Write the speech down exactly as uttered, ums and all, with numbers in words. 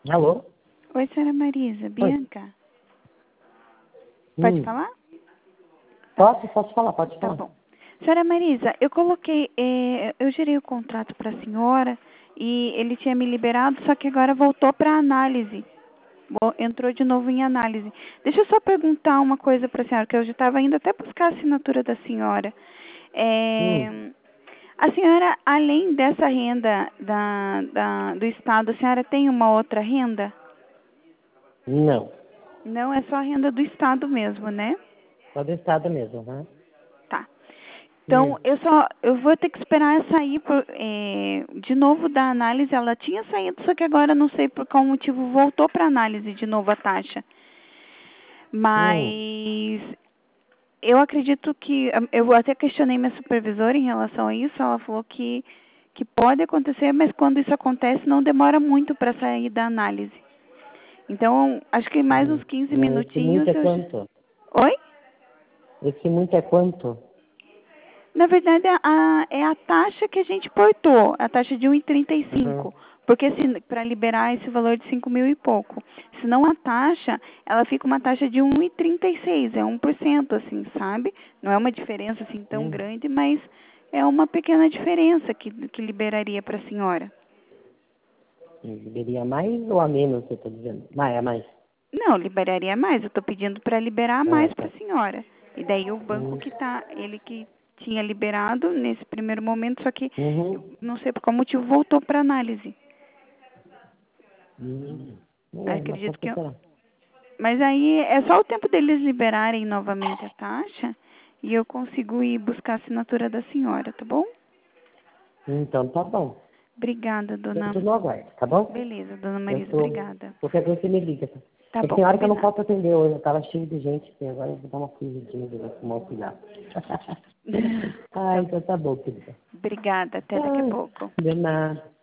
Alô? Oi, senhora Marisa. Oi. Bianca? Pode Hum. falar? Tá. Posso, posso falar, pode Tá falar. bom. Senhora Marisa, eu coloquei, eh, eu gerei o contrato para a senhora e ele tinha me liberado, só que agora voltou para análise. Vo- Entrou de novo em análise. Deixa eu só perguntar uma coisa para a senhora, que eu já estava indo até buscar a assinatura da senhora. Hum. Eh, a senhora, além dessa renda da, da- do Estado, a senhora tem uma outra renda? Não. Não, é só a renda do Estado mesmo, né? Só do estado mesmo, né? Tá. Hum. Então, eu só, eu vou ter que esperar ela sair por, eh, de novo da análise. Ela tinha saído, só que agora não sei por qual motivo voltou para análise de novo a taxa. Hum. Mas eu acredito que, eu até questionei minha supervisora em relação a isso. Ela falou que que pode acontecer, mas quando isso acontece não demora muito para sair da análise. Então, acho que mais uns Hum. quinze Hum. Esse muito minutinhos é eu já... quanto? Oi? Esse muito é quanto? Na verdade, a, a- é a taxa que a gente portou, a taxa de um e trinta e Uhum. cinco, porque para liberar esse valor de cinco mil e pouco. Senão a taxa, ela fica uma taxa de um e trinta e seis, é um por cento, assim, sabe? Não é uma diferença assim tão Hum. grande, mas é uma pequena diferença que, que liberaria para a senhora. Deveria mais ou a menos, você está dizendo? Ah, é a mais. Não, liberaria mais. Eu estou pedindo para liberar Ah, mais para tá. a senhora. E daí o banco Hum. que tá, ele que tinha liberado nesse primeiro momento, só que eu Uhum. não sei por qual motivo voltou para análise. Hum. É, mas Acredito por que que eu... será? Mas aí é só o tempo deles liberarem novamente a taxa e eu consigo ir buscar a assinatura da senhora, tá bom? Então tá bom. Obrigada, Eu dona. tô no aguardo, tá bom? Beleza, dona Eu Marisa, tô. obrigada. Qualquer coisa você me liga. Tá? Tá É que bom, tem hora que eu não combinado. posso atender hoje, eu tava cheio de gente, assim, agora eu vou dar uma fugidinha de fumar um cigarro. Ah, Tá. então tá bom, querida. Obrigada, até daqui a Ai, pouco. de nada.